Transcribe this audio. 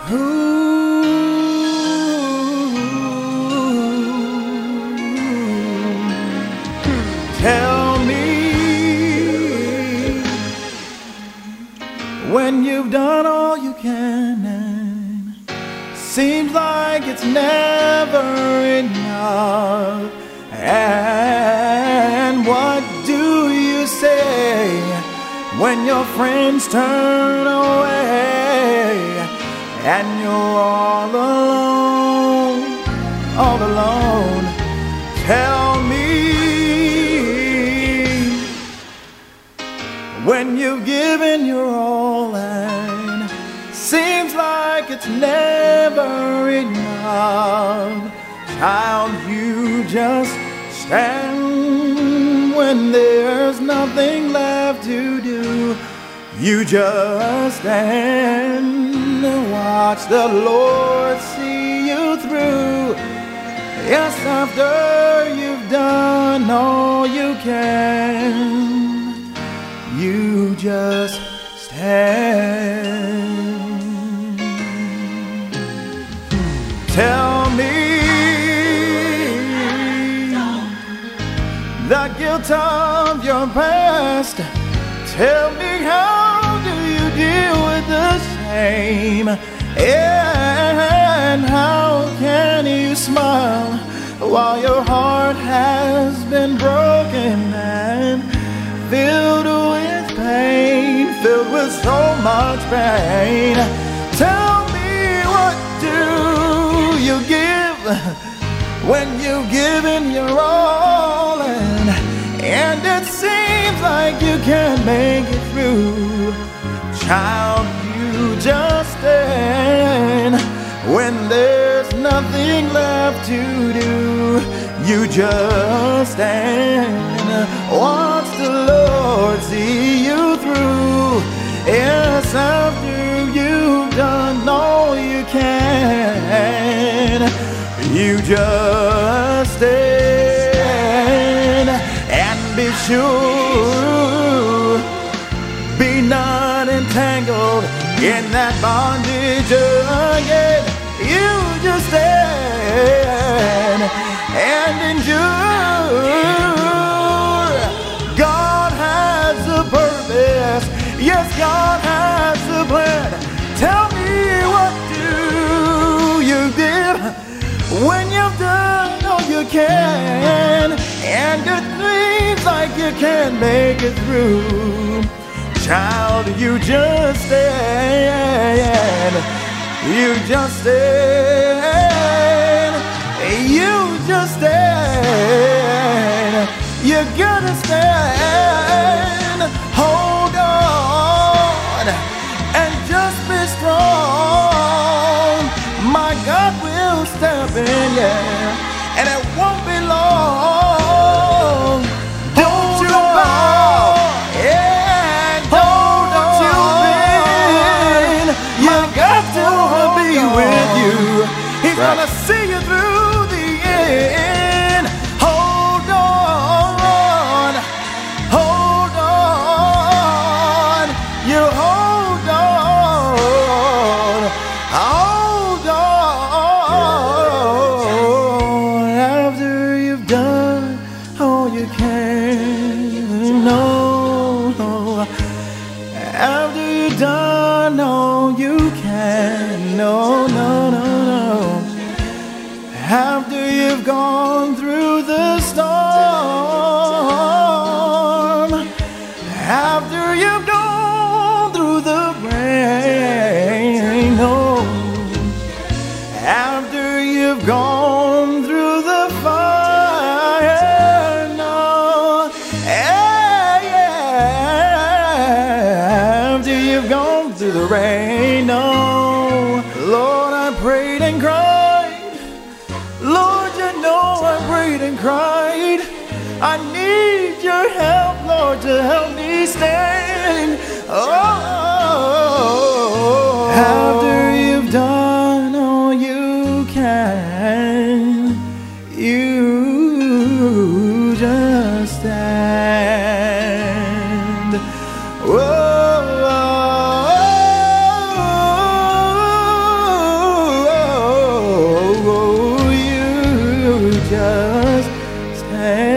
Tell me when you've done all you can and seems like it's never enough. And what do you say when your friends turn away and you're all alone, all alone? Tell me when you've given your all and seems like it's never enough. Child, you just stand when there's nothing left to do. You just stand and watch the Lord see you through. Yes, after you've done all you can, you just stand. Tell me the guilt of your past. Tell me, how do you deal with the shame? And how can you smile while your heart has been broken and filled with pain, filled with so much pain? Tell me, what do you give when you've given your all and it seems like you can't make it through? Child, you just stand when there's nothing left to do. You just stand, watch the Lord see you through. Yes, after you've done all you can, you just stand and be sure, be not entangled in that bondage again. You just stand and endure. God has a purpose. Yes, God has a plan. Tell me, what do you do when you've done all you can and it seems like you can't make it through? Child, you just stand. You just stand. You just stand. You gotta stand. Hold on and just be strong. My God will step in, yeah, and it won't be long. Don't you bow, yeah, don't you bend. You got to be with you. He's gonna see you through the end. Hold on, hold on. You hold on, hold on. After you've done all you can, no. After you've done all you can, no. After you've gone through the storm, after you've gone through the rain, no. After you've gone through the fire, no. After you've gone through the rain, no. Lord, I prayed and cried. Lord, you know I prayed and cried. I need your help, Lord, to help me stand. Oh, after you've done all you can, you just stand. Whoa. just stand